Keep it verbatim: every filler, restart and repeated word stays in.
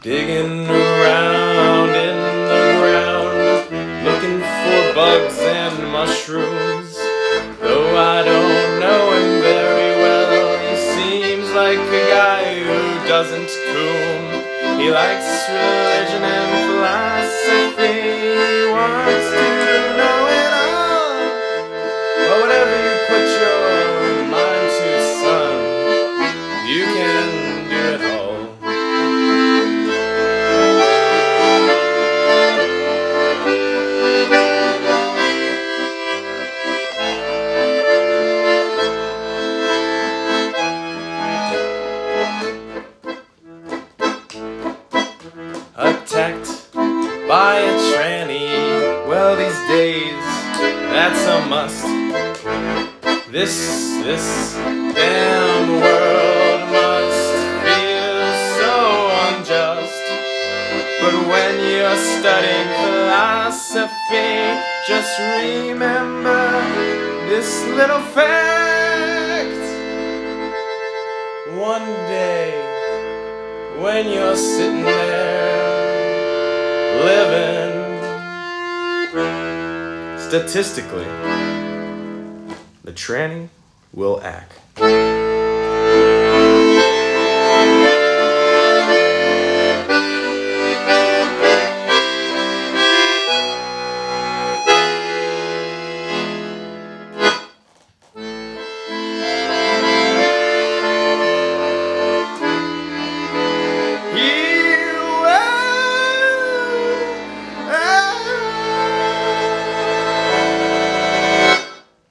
Digging around in the ground, looking for bugs and mushrooms. Though I don't know him very well, he seems like a guy who doesn't coom. He likes religion and philosophy, he wants to know it all. But whatever you put your mind to, son, you can do it all. Attacked by a tranny, well these days that's a must. This, this damn world must feel so unjust. But when you're studying philosophy, just remember this little fact. One day, when you're sitting there living, statistically, the tranny will act.